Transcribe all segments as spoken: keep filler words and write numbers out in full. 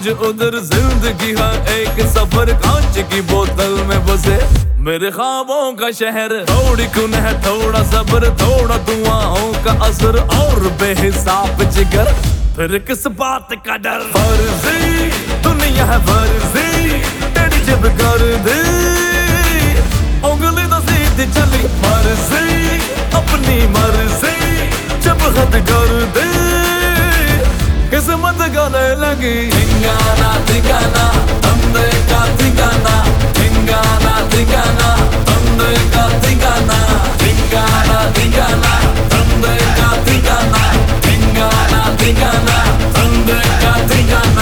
आज उधर जिंदगी है एक सफर, कांच की बोतल में बसे मेरे ख्वाबों का शहर। थोड़ी कुन है थोड़ा सब्र, थोड़ा दुआओं का असर और बेहिसाब जिगर, फिर किस बात का डर। फर्जी दुनिया है फर्जी, तेरी जब कर दे उंगली तो सीधी चली, मर्जी अपनी मर्जी जब हद कर दे किस्मत गले लगी। ठिकाना ठिकाना तंदे का ठिकाना, ठिकाना ठिकाना तंदे का ठिकाना, ठिकाना ठिकाना तंदे का ठिकाना, ठिकाना ठिकाना तंदे का ठिकाना।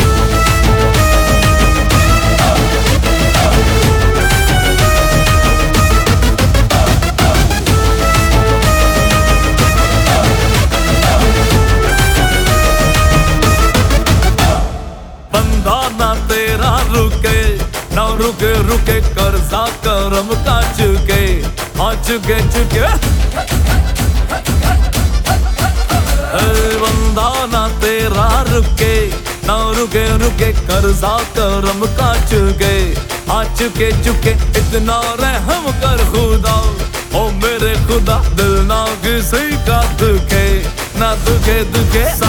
बंदा ना तेरा रुके ना रुके रुके, कर्जा करम का चुके, हाँ चुके चुके। बंदा ना तेरा रुके ना रुके रुके, कर्जा करम का चुके, हाँ चुके चुके। इतना रहम कर खुदा ओ मेरे खुदा, दिल ना किसी का दुखे ना दुखे दुखे।